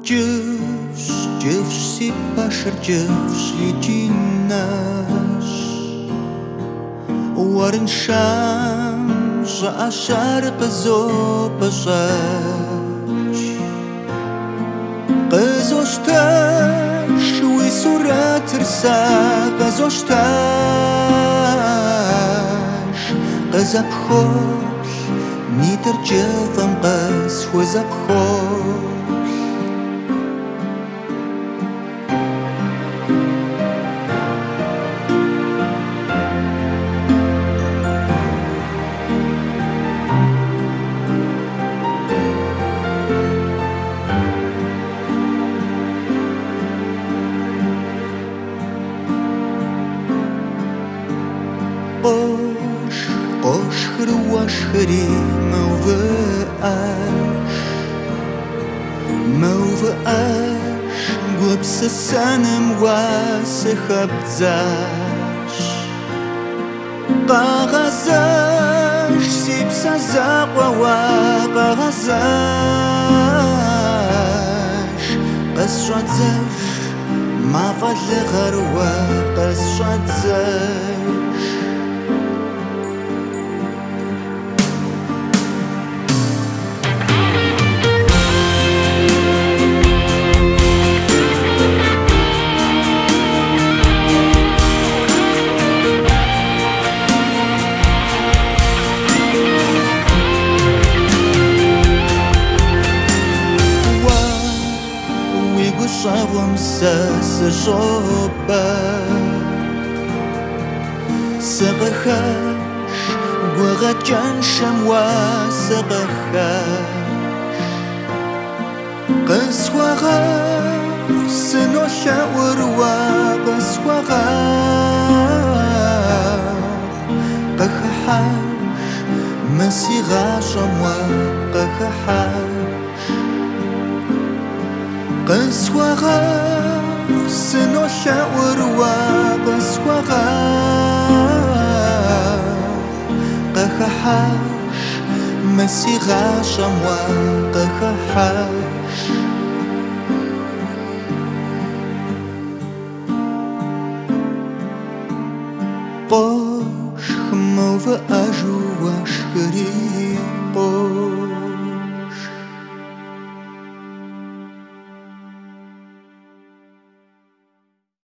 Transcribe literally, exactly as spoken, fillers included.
Дживш, дживш си пашер дживш личинаш Уарен шамш ашар қызо пашач Қызошташ уи сурат рса Қызошташ Қызапхол нитер дживам қыз хуизапхол Qosh, qosh khruash khri mauve ash Mauve ash Gwabsa sanem wase khabzash Qaghazash Sipsa zaqwa wa qaghazash Qasradzash Mafadle gharwa qasradzash Шавам се жоба Сагахаш Гуагачан шамва сагахаш Qaswagach Sino shawarwa Qaswagach Qahahash Masiga shamwa Qahahash Qaswagach Sino shawarwa Qaswagach Qahahash Masiga shamwa Qahahash Qosh Mauve ajuash khri Qosh